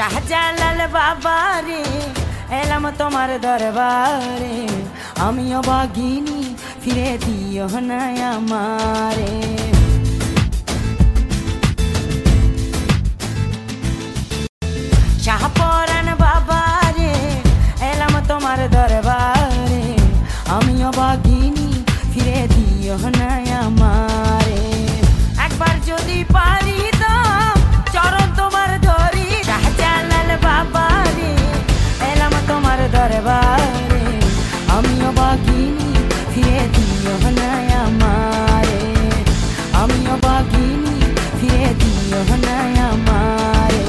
শাহজালাল বাবা রে এলাম তোমার দরবারে, আমিও বাগিনী ফিরে দিও না আমারে। শাহপরান বাবা রে এলাম তোমার দরবারে, আমিও বাগিনী ফিরে দিও না আমারে। একবার যদি পারি তো চরণ তোমার ধরি, শাহজালাল বাবা রে এলাম তোমার দরবারে, আমিও বাগিনী ফিরে দিও না আমারে, আমিও বাগিনী ফিরে দিও না আমারে।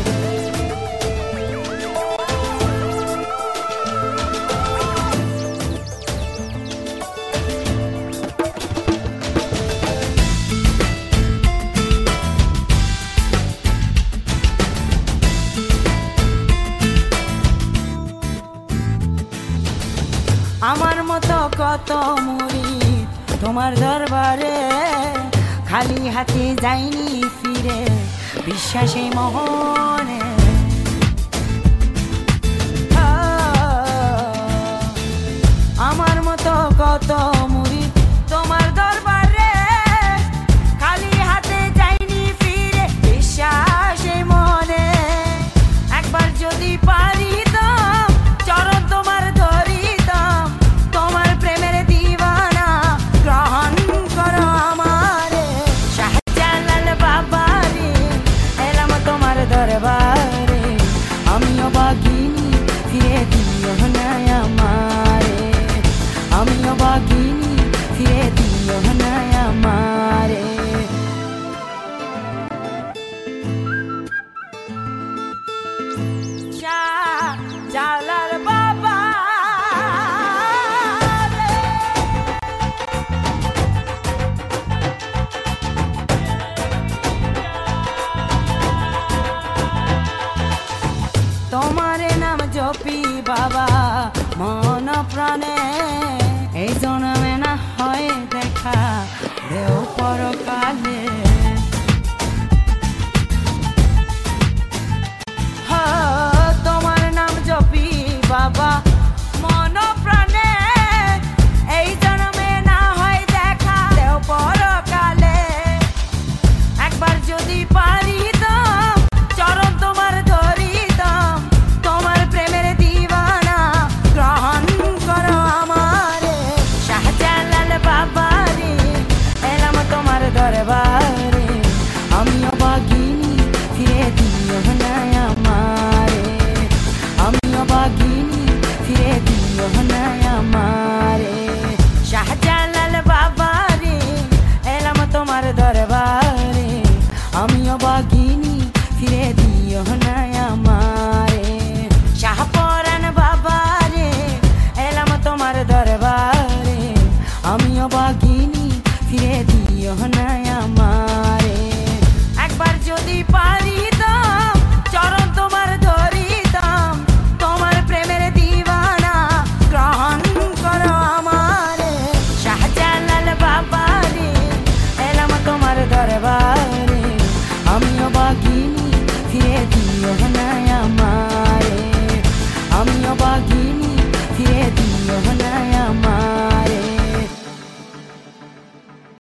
আমার মতো কত মুরিদ তোমার দরবারে, খালি হাতে যাইনি ফিরে বিশ্বাসে মোহনে। আমার মতো কত মুরিদ তোমার দরবারে, খালি হাতে যাইনি ফিরে বিশ্বাসে মনে। একবার যদি পারি তো চরণ তোমার ধরিতাম, তোমার প্রেমের দিওয়ানা গ্রহণ করো আমারে। শাহজালাল বাবা রে এলাম তোমার দরবারে, আমিও বাগিনী ফিরে দিও না আমারে, আমিও বাগিনী ফিরে দিও না আমারে। শাহজালাল বাবা রে তোমার নাম জপি বাবা মন প্রাণে, এই জন্মে না হয় দেখা দেও পরকালে। তোমার নাম জপি বাবা মন প্রাণে, এই জন্মে না হয় দেখা দেও পরকালে। একবার যদি পারিতাম চরণ তোমার ধরিতাম, তোমার প্রেমের দিওয়ানা গ্রহণ করো আমারে। শাহজালাল বাবা রে এলাম তোমার দরবারে, আমিও বাগিনী ফিরে দিও না আমারে, আমিও বাগিনী ফিরে দিও না আমারে। শাহজালাল বাবা রে এলাম তোমার দরবারে, আমিও বাগিনী ফিরে দিও না আমারে। শাহপরান বাবা রে এলাম তোমার দরবারে, আমিও বাগিনী ফিরে দিও না আমারে। একবার যদি পারি